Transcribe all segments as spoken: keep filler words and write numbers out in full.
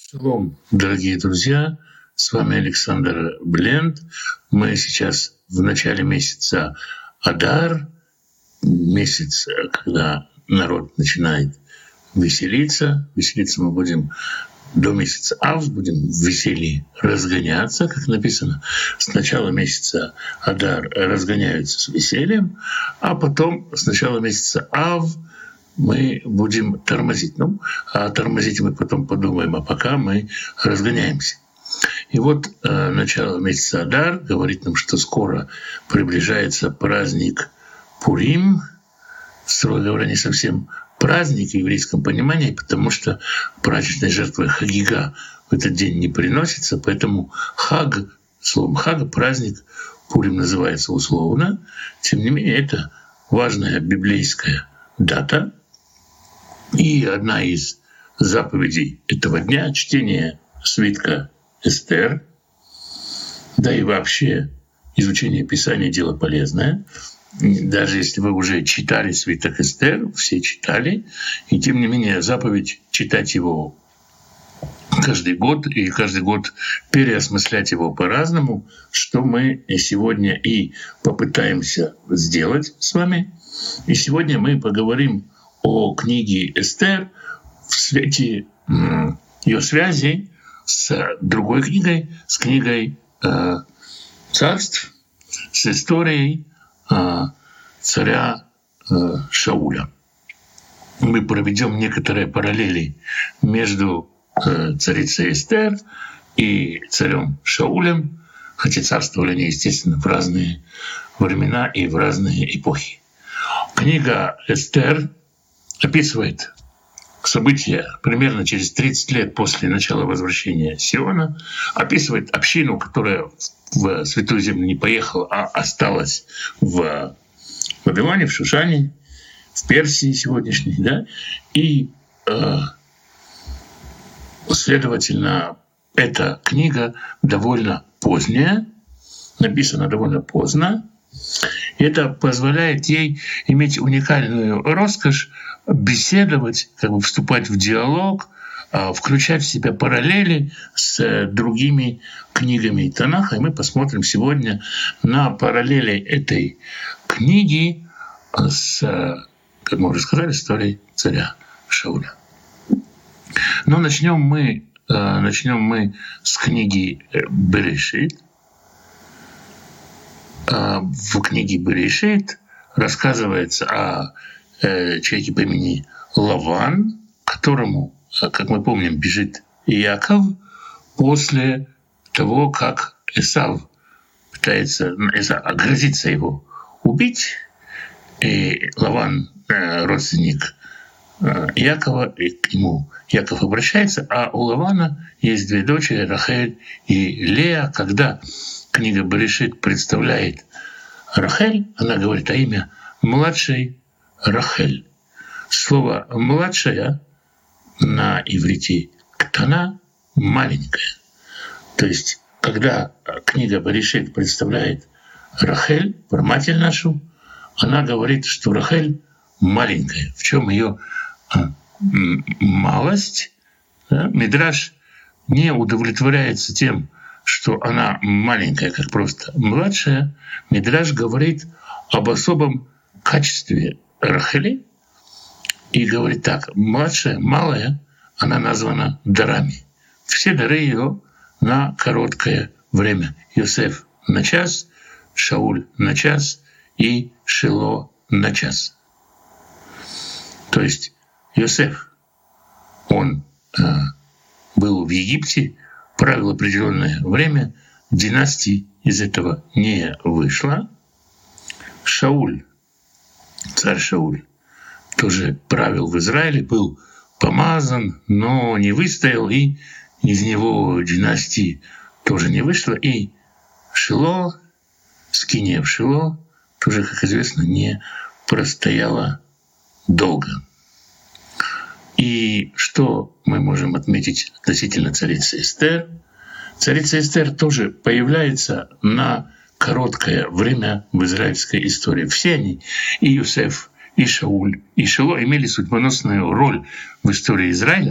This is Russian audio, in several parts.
Шалом, дорогие друзья, с вами Александр Бленд. Мы сейчас в начале месяца Адар, месяц, когда народ начинает веселиться. Веселиться мы будем до месяца Ав, будем в веселье разгоняться, как написано. С начала месяца Адар разгоняются с весельем, а потом с начала месяца Ав мы будем тормозить. Ну, а тормозить мы потом подумаем, а пока мы разгоняемся. И вот э, начало месяца Адар говорит нам, что скоро приближается праздник Пурим. Строго говоря, не совсем праздник в еврейском понимании, потому что праздничной жертвы Хагига в этот день не приносится, поэтому Хаг, словом Хаг, праздник Пурим называется условно. Тем не менее, это важная библейская дата. И одна из заповедей этого дня — чтение свитка Эстер, да и вообще изучение Писания — дело полезное. Даже если вы уже читали свиток Эстер, все читали, и тем не менее заповедь читать его каждый год и каждый год переосмыслять его по-разному, что мы сегодня и попытаемся сделать с вами. И сегодня мы поговорим о книге Эстер в свете ее связи с другой книгой, с книгой э, царств, с историей э, царя э, Шауля. Мы проведем некоторые параллели между э, царицей Эстер и царем Шаулем, хотя царствовали они, естественно, в разные времена и в разные эпохи. Книга Эстер описывает события примерно через тридцать лет после начала возвращения Сиона, описывает общину, которая в Святую Землю не поехала, а осталась в Вавилоне, в Шушане, в Персии сегодняшней, да, и, э, следовательно, эта книга довольно поздняя, написана довольно поздно. Это позволяет ей иметь уникальную роскошь беседовать, как бы вступать в диалог, включать в себя параллели с другими книгами Танаха. И мы посмотрим сегодня на параллели этой книги с, как мы уже сказали, историей царя Шауля. Но начнем мы, начнем мы с книги Берешит. В книге Берешит рассказывается о человеке по имени Лаван, которому, как мы помним, бежит Иаков после того, как Эсав пытается Эсав, грозится его убить. И Лаван, родственник Иакова, и к нему Иаков обращается, а у Лавана есть две дочери, Рахель и Лея. Когда книга Берешит представляет Рахель, она говорит о имя младшей Рахель. Слово «младшая» на иврите «ктана» — «маленькая». То есть, когда книга Берешит представляет Рахель, праматерь нашу, она говорит, что Рахель маленькая. В чем ее малость? Мидраш не удовлетворяется тем, что она маленькая, как просто младшая. Мидраш говорит об особом качестве Рахели и говорит так: младшая, малая, она названа дарами. Все дары ее на короткое время. Йосеф на час, Шауль на час и Шило на час. То есть Йосеф, он э, был в Египте, правил определенное время, династии из этого не вышло. Шауль, царь Шауль, тоже правил в Израиле, был помазан, но не выстоял, и из него династии тоже не вышло. И Шило, скиния в Шило, тоже, как известно, не простояла долго. И что мы можем отметить относительно царицы Эстер? Царица Эстер тоже появляется на короткое время в израильской истории. Все они, и Йосеф, и Шауль, и Шило, имели судьбоносную роль в истории Израиля,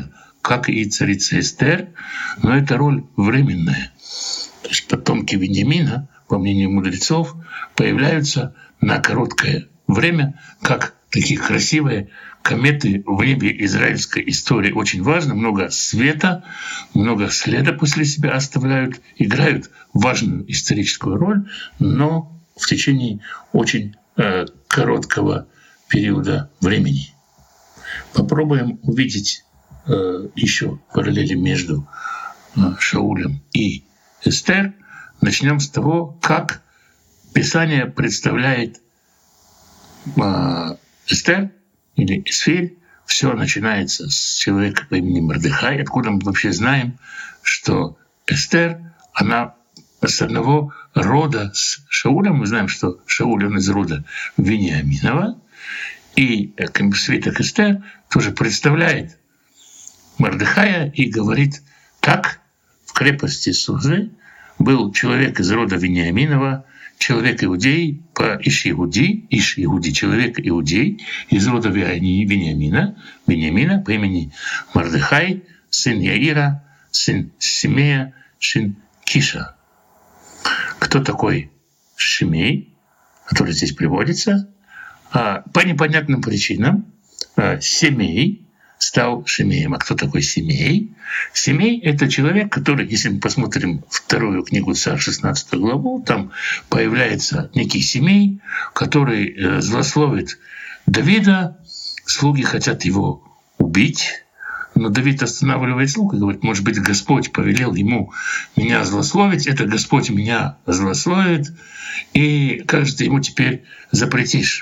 как и царица Эстер, но это роль временная. То есть потомки Вениамина, по мнению мудрецов, появляются на короткое время, как такие красивые кометы в небе израильской истории. Очень важно, много света, много следа после себя оставляют, играют важную историческую роль, но в течение очень э, короткого периода времени. Попробуем увидеть э, еще параллели между э, Шаулем и Эстер. Начнем с того, как Писание представляет э, Эстер или Эсфирь. Все начинается с человека по имени Мордехай. Откуда мы вообще знаем, что Эстер, она с одного рода с Шаулем. Мы знаем, что Шауль, он из рода Вениаминова. И свиток Эстер тоже представляет Мордехая и говорит: так в крепости Сузы был человек из рода Вениаминова, человек иудей по Иш-Иуди, Иш-Иуди, человек иудей из рода Вениамина, Вениамина по имени Мордехай, сын Яира, сын Симея, сын Киша. Кто такой Шимей, который здесь приводится? По непонятным причинам Семей стал Шимеем. А кто такой Семей? Семей — это человек, который, если мы посмотрим вторую книгу Царь, шестнадцатую главу, там появляется некий Семей, который злословит Давида. Слуги хотят его убить, но Давид останавливает слуг и говорит: может быть, Господь повелел ему меня злословить, это Господь меня злословит, и как же ты ему теперь запретишь?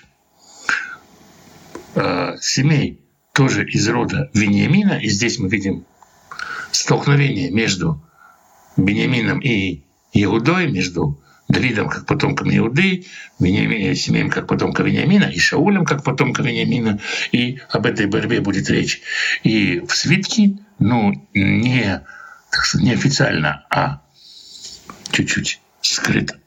Семей тоже из рода Вениамина, и здесь мы видим столкновение между Бениамином и Иудой, между Давидом как потомком Иуды, Семеем как потомка Вениамина, и Шаулем как потомка Вениамина, и об этой борьбе будет речь. И в свитке, ну, не, так сказать, не официально, а чуть-чуть скрыто.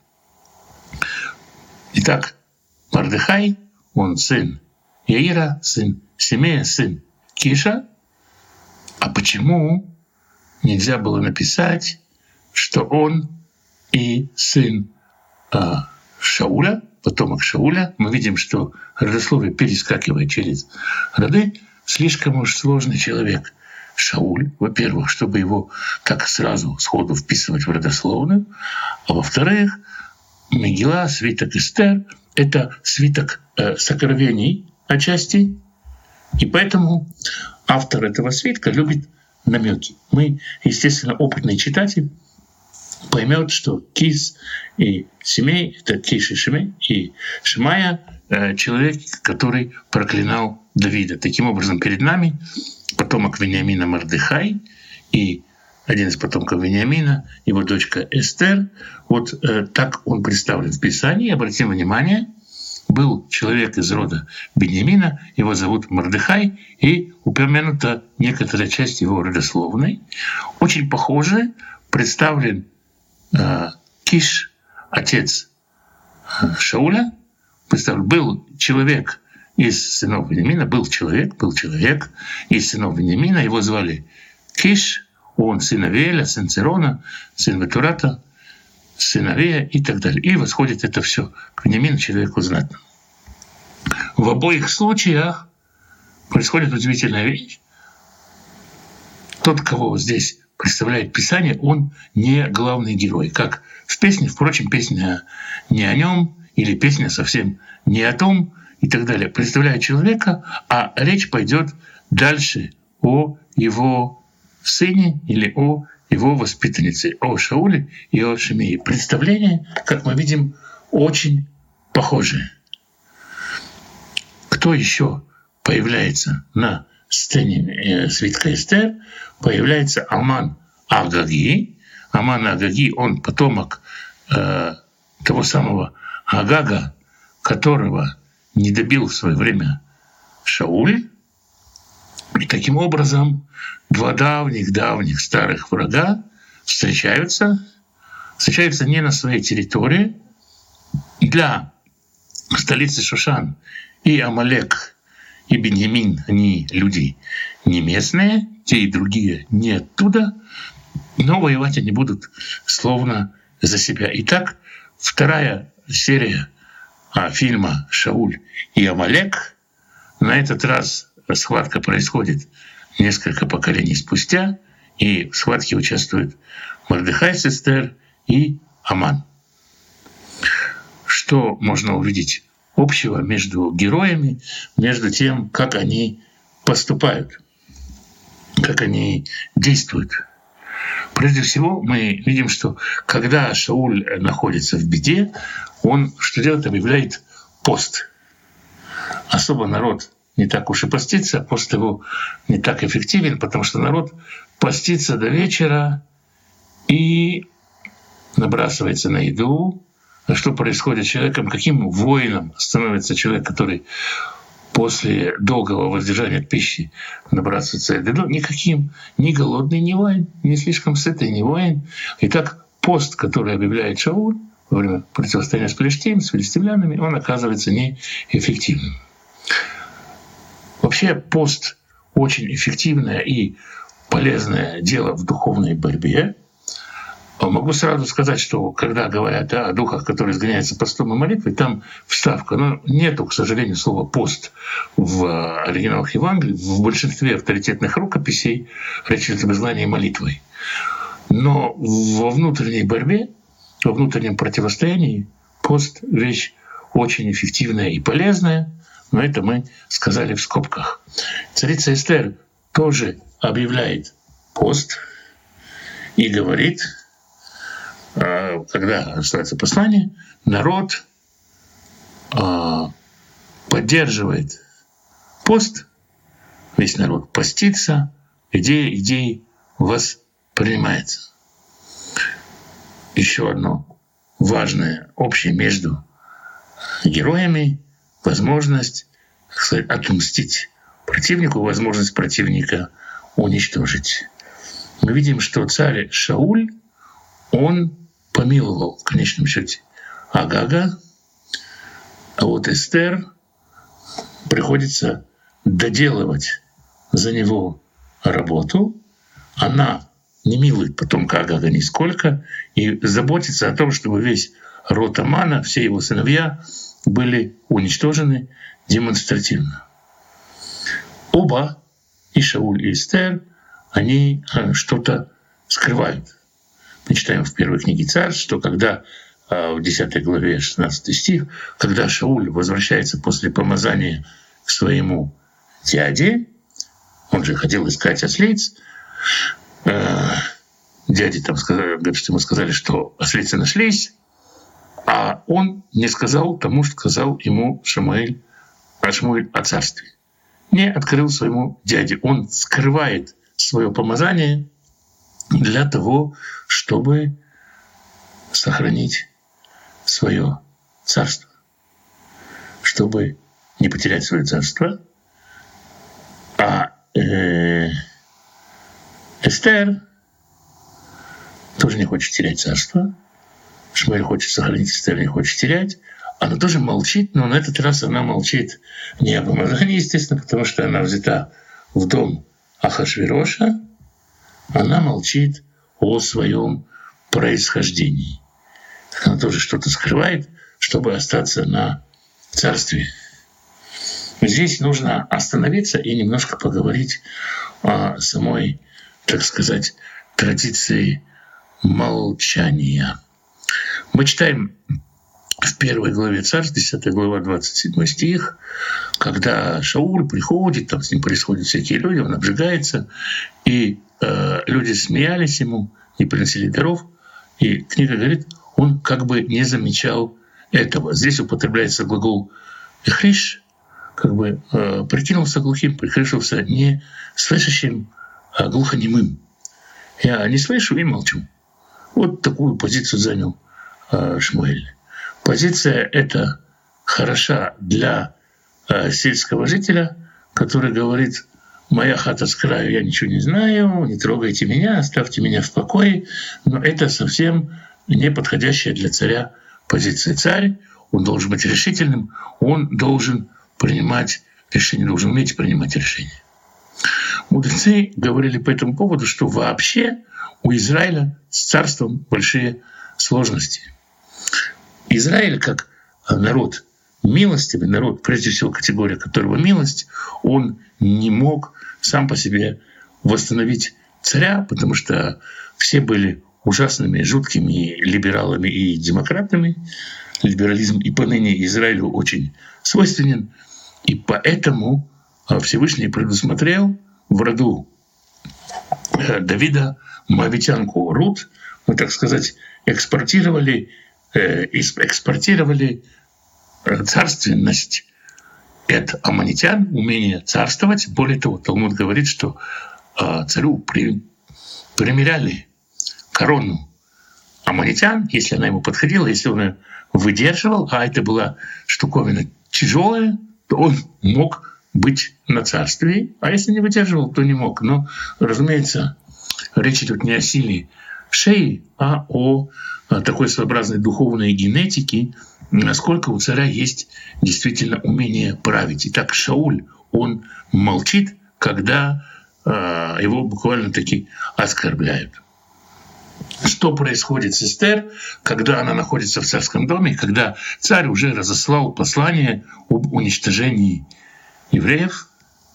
Итак, Мордехай, он сын Яира, сын Семея, сын Киша. А почему нельзя было написать, что он и сын а, Шауля, потомок Шауля? Мы видим, что родословие перескакивает через роды. Слишком уж сложный человек Шауль. Во-первых, чтобы его так сразу сходу вписывать в родословную. А во-вторых, Мегила, свиток Эстер — это свиток э, сокровений отчасти, и поэтому автор этого свитка любит намеки. Мы, естественно, опытный читатель поймет, что Кис и Семей — это Киш и Шимей, и Шимая — человек, который проклинал Давида. Таким образом, перед нами потомок Вениамина Мордехай и один из потомков Вениамина, его дочка Эстер. Вот э, так он представлен в Писании. Обратим внимание, был человек из рода Бениамина, его зовут Мордехай, и упомянута некоторая часть его родословной. Очень похоже представлен э, Киш, отец э, Шауля. Представлен, был человек из сынов Вениамина, был человек, был человек из сынов Вениамина, его звали Киш, он сын Авиэля, сын Цирона, сын Ветурата, сын Авея и так далее. И восходит это все к Вениамину, человеку знатному. В обоих случаях происходит удивительная вещь. Тот, кого здесь представляет Писание, он не главный герой. Как в песне, впрочем, песня не о нем, или песня совсем не о том, и так далее. Представляет человека, а речь пойдет дальше о его сыне или о его воспитаннице, о Шауле и о Шимее. Представление, как мы видим, очень похожее. Кто еще появляется на сцене свитка Эстер? Появляется Аман Агаги. Аман Агаги, он потомок э, того самого Агага, которого не добил в свое время Шауль. И таким образом два давних-давних старых врага встречаются, встречаются не на своей территории. Для столицы Шушан и Амалек, и Беньямин, они люди не местные, те и другие не оттуда, но воевать они будут словно за себя. Итак, вторая серия фильма «Шауль и Амалек». На этот раз схватка происходит несколько поколений спустя, и в схватке участвуют Мордехай с Эстер и Аман. Что можно увидеть общего между героями, между тем, как они поступают, как они действуют? Прежде всего, мы видим, что когда Шауль находится в беде, он что делает? Объявляет пост. Особо народ не так уж и постится, пост его не так эффективен, потому что народ постится до вечера и набрасывается на еду. А что происходит с человеком? Каким воином становится человек, который после долгого воздержания от пищи набрасывается на еду? Никаким. Ни голодный, ни воин, ни слишком сытый, ни воин. Итак, пост, который объявляет Шауль во время противостояния с Пелештим, с филистимлянами, он оказывается неэффективным. Вообще пост — очень эффективное и полезное дело в духовной борьбе. Могу сразу сказать, что когда говорят о духах, которые изгоняются постом и молитвой, там вставка. Но нету, к сожалению, слова «пост» в оригиналах Евангелия. В большинстве авторитетных рукописей речь идет об изгнании молитвой. Но во внутренней борьбе, во внутреннем противостоянии пост — вещь очень эффективная и полезная. Но это мы сказали в скобках. Царица Эстер тоже объявляет пост и говорит, когда остается послание, народ поддерживает пост, весь народ постится, идея идей воспринимается. Еще одно важное общее между героями — возможность, так сказать, отмстить противнику, возможность противника уничтожить. Мы видим, что царь Шауль, он помиловал в конечном счете Агага, а вот Эстер приходится доделывать за него работу. Она не милует потомка Агага нисколько и заботится о том, чтобы весь род Амана, все его сыновья были уничтожены демонстративно. Оба, и Шауль, и Эстер, они что-то скрывают. Мы читаем в первой книге Царств, что когда в десятой главе шестнадцатый стих, когда Шауль возвращается после помазания к своему дяде, он же хотел искать ослиц, дяде там сказали, говорит, что ему сказали, что ослицы нашлись, а он не сказал тому, что сказал ему Шмуэль, а Шмуэль о царстве. Не открыл своему дяде. Он скрывает свое помазание для того, чтобы сохранить свое царство, чтобы не потерять свое царство. А э, Эстер тоже не хочет терять царство. Шмуэль хочет сохранить, Эстер не хочет терять. Она тоже молчит, но на этот раз она молчит не о помазании, естественно, потому что она взята в дом Ахашвироша. Она молчит о своем происхождении. Она тоже что-то скрывает, чтобы остаться на царстве. Здесь нужно остановиться и немножко поговорить о самой, так сказать, традиции молчания. Мы читаем в первой главе Царств, десятая глава, двадцать седьмой стих, когда Шауль приходит, там с ним происходят всякие люди, он обжигается, и э, люди смеялись ему, не приносили даров, и книга говорит, он как бы не замечал этого. Здесь употребляется глагол «эхриш», как бы э, прикинулся глухим, прикрышился не слышащим, а глухонемым. Я не слышу и молчу. Вот такую позицию занял э, Шмуэль. Позиция эта хороша для э, сельского жителя, который говорит: «Моя хата с краю, я ничего не знаю, не трогайте меня, оставьте меня в покое». Но это совсем не подходящая для царя позиция. Царь, он должен быть решительным, он должен принимать решение, должен уметь принимать решения. Мудрецы говорили по этому поводу, что вообще у Израиля с царством большие сложности. Израиль как народ милостивый, народ, прежде всего категория которого милость, он не мог сам по себе восстановить царя, потому что все были ужасными, жуткими либералами и демократами. Либерализм и поныне Израилю очень свойственен. И поэтому Всевышний предусмотрел в роду Давида моавитянку Рут. Мы, так сказать, экспортировали, э, экспортировали царственность от аммонитян, умение царствовать. Более того, Талмуд говорит, что э, царю при, примеряли корону аммонитян, если она ему подходила, если он ее выдерживал, а это была штуковина тяжелая, то он мог быть на царстве, а если не выдерживал, то не мог. Но, разумеется, речь идет не о силе шеи, а о такой своеобразной духовной генетике, насколько у царя есть действительно умение править. Итак, Шауль, он молчит, когда э, его буквально-таки оскорбляют. Что происходит с Эстер, когда она находится в царском доме, когда царь уже разослал послание об уничтожении евреев?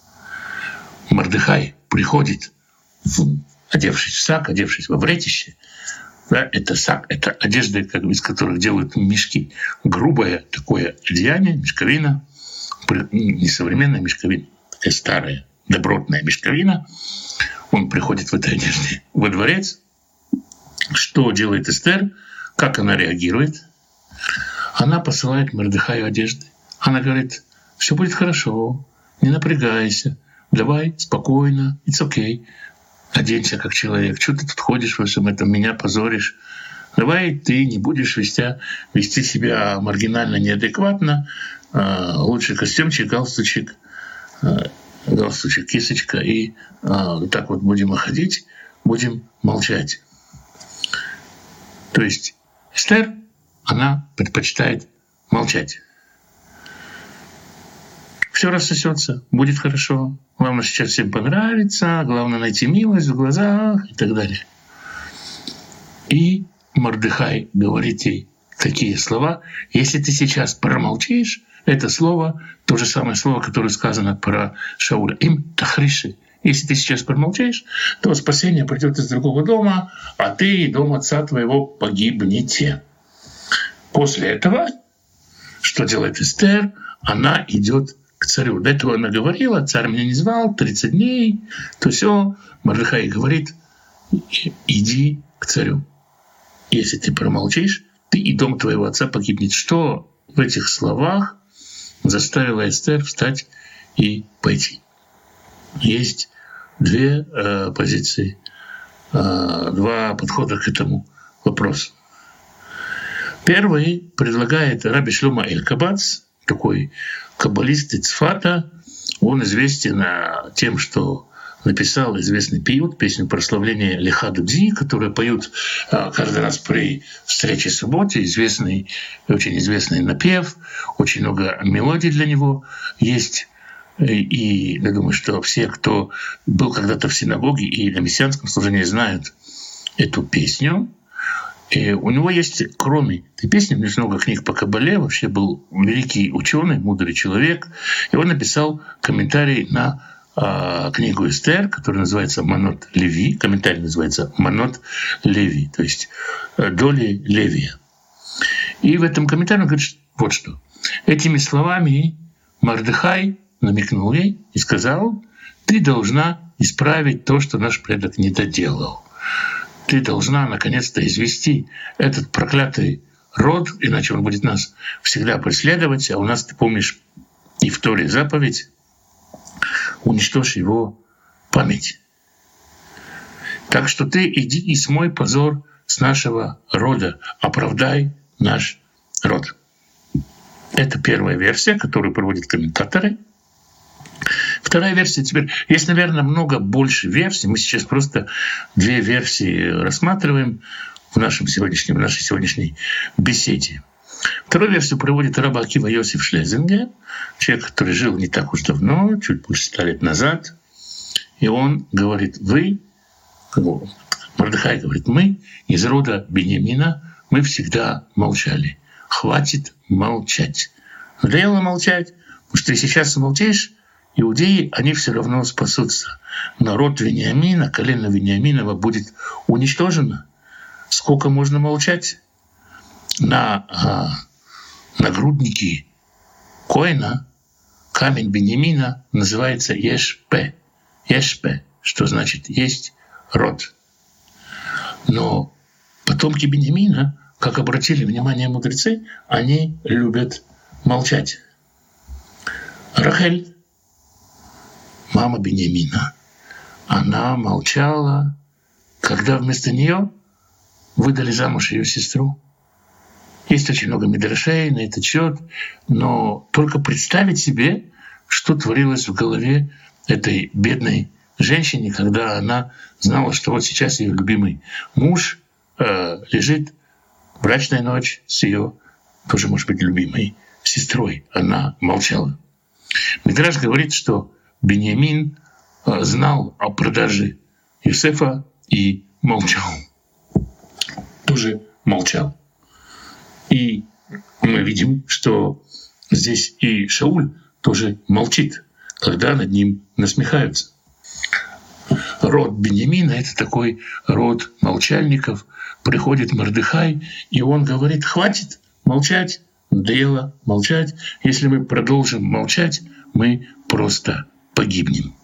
Мордехай приходит, в, одевшись в сак, одевшись во вретище. Да, это сак, это одежда, как бы, из которых делают мешки. Грубое такое одеяние, мешковина, не современная мешковина, такая старая, добротная мешковина. Он приходит в этой одежде во дворец. Что делает Эстер? Как она реагирует? Она посылает Мордехаю одежды. Она говорит: все будет хорошо, не напрягайся, давай спокойно, it's okay. Оденься как человек. Что ты тут ходишь во всем этом, меня позоришь? Давай ты не будешь вести, вести себя маргинально, неадекватно. Лучше костюмчик, галстучек, галстучек, кисочка. И вот так вот будем ходить, будем молчать. То есть Эстер, она предпочитает молчать. Все рассосется, будет хорошо. Главное сейчас всем понравится, главное найти милость в глазах и так далее. И Мордехай говорит ей такие слова: если ты сейчас промолчишь, это слово, то же самое слово, которое сказано про Шауля, им тахриши. Если ты сейчас промолчишь, то спасение придет из другого дома, а ты и дом отца твоего погибнете. После этого, что делает Эстер? Она идет к царю. До этого она говорила: царь меня не звал, тридцать дней, то все. Мордехай говорит: иди к царю. Если ты промолчишь, ты и дом твоего отца погибнет. Что в этих словах заставило Эстер встать и пойти? Есть две э, позиции, э, два подхода к этому вопросу. Первый предлагает Раби Шломо Эль-Кабац, такой каббалист из Цфата. Он известен тем, что написал известный пиют, песню прославления Леха Дудзи, которую поют каждый раз при встрече в субботе. Известный, очень известный напев, очень много мелодий для него есть. И я думаю, что все, кто был когда-то в синагоге и на мессианском служении, знают эту песню. И у него есть, кроме этой песни, есть много книг по Кабале, вообще был великий ученый, мудрый человек. И он написал комментарий на э, книгу Эстер, которая называется «Манот Леви». Комментарий называется «Манот Леви», то есть «Доли Левия». И в этом комментарии он говорит вот что. Этими словами Мордехай намекнул ей и сказал: ты должна исправить то, что наш предок не доделал. Ты должна наконец-то извести этот проклятый род, иначе он будет нас всегда преследовать. А у нас, ты помнишь, и в Торе заповедь: уничтожь его память. Так что ты иди и смой позор с нашего рода, оправдай наш род. Это первая версия, которую проводят комментаторы. Вторая версия теперь. Есть, наверное, много больше версий. Мы сейчас просто две версии рассматриваем в, нашем сегодняшнем, в нашей сегодняшней беседе. Вторую версию приводит рав Акива Йосиф Шлезингер, человек, который жил не так уж давно, чуть больше ста лет назад. И он говорит, вы, Мордехай говорит, мы из рода Беньямина, мы всегда молчали. Хватит молчать. Надоело молчать, потому что если сейчас молчишь, иудеи, они все равно спасутся. Народ Вениамина, колено Вениаминова будет уничтожено. Сколько можно молчать? На а, нагруднике Коэна камень Беньямина называется Ешпе. Ешпе, что значит «есть род». Но потомки Беньямина, как обратили внимание мудрецы, они любят молчать. Рахель, мама Беньямина, она молчала, когда вместо нее выдали замуж ее сестру. Есть очень много мидрашей на этот счет, но только представить себе, что творилось в голове этой бедной женщине, когда она знала, что вот сейчас ее любимый муж э, лежит, брачная ночь с ее, тоже может быть, любимой сестрой. Она молчала. Мидраш говорит, что Беньямин э, знал о продаже Йосефа и молчал. Тоже молчал. И мы видим, что здесь и Шауль тоже молчит, когда над ним насмехаются. Род Беньямина — это такой род молчальников. Приходит Мордехай, и он говорит: хватит молчать, надоело молчать. Если мы продолжим молчать, мы просто погибнем.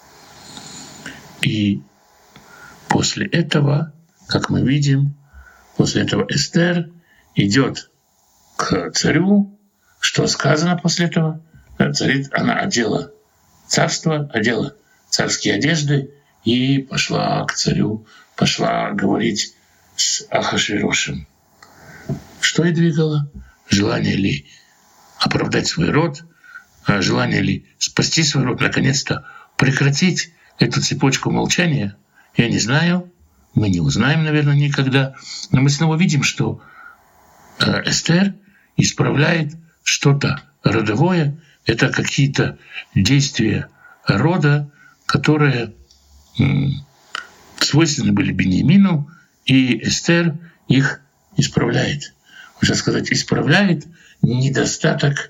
И после этого, как мы видим, после этого Эстер идет к царю. Что сказано после этого? Царица, она одела царство, одела царские одежды и пошла к царю, пошла говорить с Ахашвирошем. Что ей двигало? Желание ли оправдать свой род, желание ли спасти свой род, наконец-то прекратить эту цепочку молчания? Я не знаю, мы не узнаем, наверное, никогда, но мы снова видим, что Эстер исправляет что-то родовое. Это какие-то действия рода, которые свойственны были Беньямину, и Эстер их исправляет. Можно сказать, исправляет недостаток,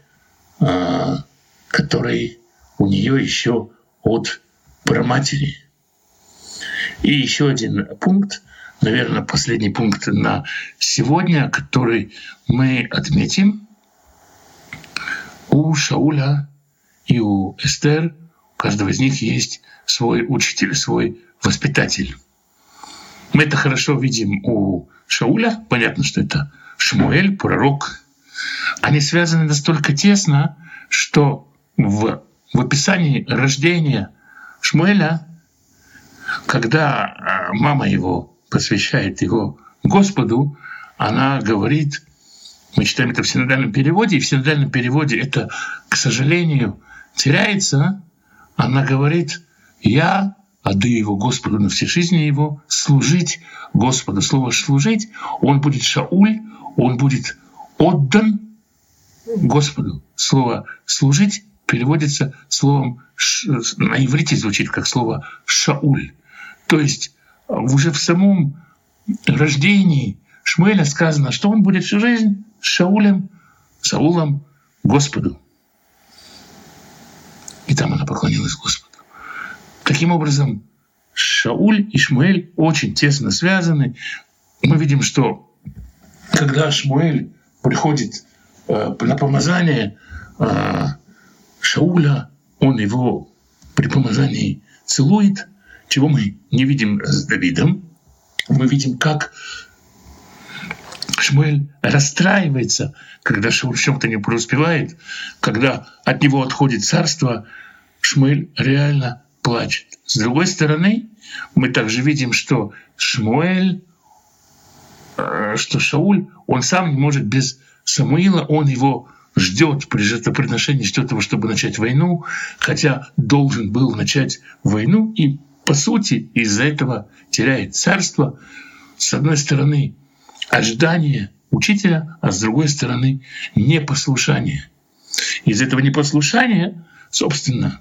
который у нее еще от праматери. И еще один пункт, наверное, последний пункт на сегодня, который мы отметим. У Шауля и у Эстер, у каждого из них есть свой учитель, свой воспитатель. Мы это хорошо видим у Шауля. Понятно, что это Шмуэль, пророк. Они связаны настолько тесно, что в, в описании рождения Шмуэля, когда мама его посвящает его Господу, она говорит, мы читаем это в синодальном переводе, и в синодальном переводе это, к сожалению, теряется. Она говорит: «Я отдаю его Господу на всей жизни его, служить Господу». Слово «служить», он будет Шауль, он будет отдан Господу. Слово «служить» переводится словом, на иврите звучит как слово «Шауль». То есть уже в самом рождении Шмуэля сказано, что он будет всю жизнь с Шаулем, Саулом, Господу. И там она поклонилась Господу. Таким образом, Шауль и Шмуэль очень тесно связаны. Мы видим, что когда Шмуэль приходит э, на помазание э, Шауля, он его при помазании целует, чего мы не видим с Давидом. Мы видим, как Шмуэль расстраивается, когда Шауль в чем-то не преуспевает, когда от него отходит царство, Шмуэль реально плачет. С другой стороны, мы также видим, что Шмуэль, что Шауль, он сам не может без Самуила, он его ждет при жертвоприношении, ждет его, чтобы начать войну, хотя должен был начать войну, и по сути из-за этого теряет царство. С одной стороны, ожидание учителя, а с другой стороны непослушание. Из этого непослушания, собственно,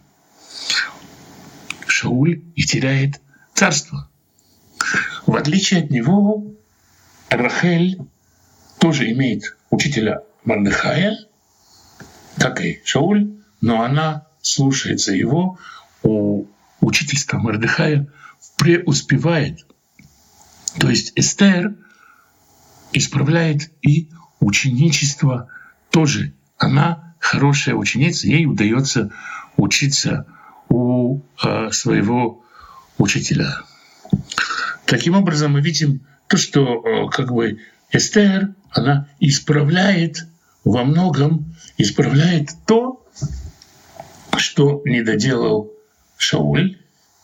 Шауль и теряет царство. В отличие от него, Рахель тоже имеет учителя Мордехая, как и Шауль, но она слушается его. У учительства Мордехая преуспевает. То есть Эстер исправляет и ученичество тоже. Она хорошая ученица, ей удается учиться у э, своего учителя. Таким образом, мы видим то, что э, как бы Эстер, она исправляет во многом, исправляет то, что не доделал Шауль.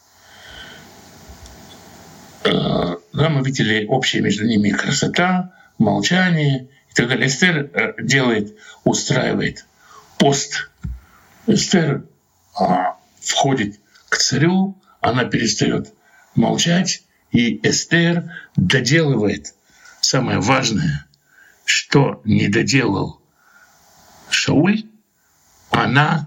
Э, да, мы видели общее между ними красота, молчание и так далее. Эстер э, делает, устраивает пост. Эстер э, входит к царю, она перестает молчать, и Эстер доделывает самое важное, что не доделал Шауль, она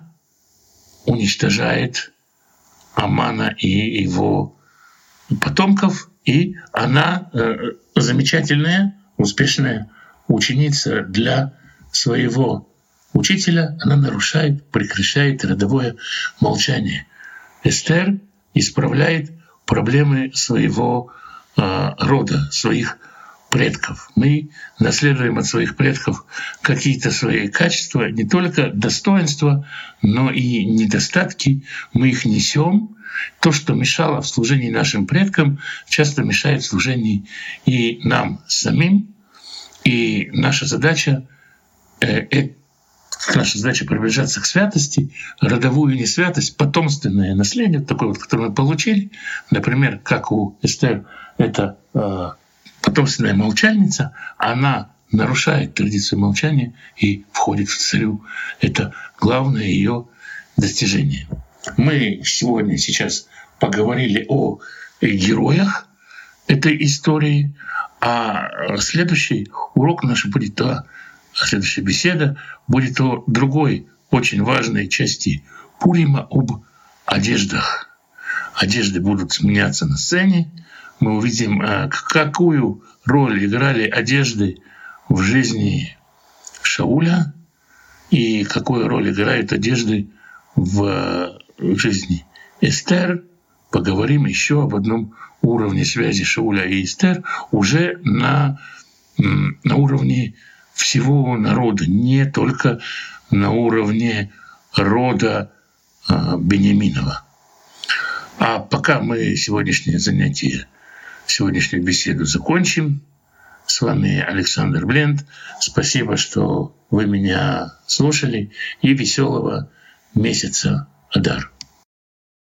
уничтожает Амана и его потомков, и она э, замечательная, успешная ученица для своего учителя. Она нарушает, прекращает родовое молчание. Эстер исправляет проблемы своего э, рода, своих предков. Мы наследуем от своих предков какие-то свои качества, не только достоинства, но и недостатки. Мы их несем. То, что мешало в служении нашим предкам, часто мешает в служении и нам самим. И наша задача э, э, Наша задача приближаться к святости, родовую несвятость, потомственное наследие, такое вот, которое мы получили. Например, как у Эстер, это э, потомственная молчальница, она нарушает традицию молчания и входит в царю. Это главное ее достижение. Мы сегодня сейчас поговорили о героях этой истории, а следующий урок наш будет о Следующая беседа будет о другой очень важной части Пурима, об одеждах. Одежды будут сменяться на сцене. Мы увидим, какую роль играли одежды в жизни Шауля и какую роль играют одежды в жизни Эстер. Поговорим еще об одном уровне связи Шауля и Эстер уже на, на уровне всего народа, не только на уровне рода э, Беньяминова. А пока мы сегодняшнее занятие, сегодняшнюю беседу закончим. С вами Александр Бленд. Спасибо, что вы меня слушали. И веселого месяца Адар.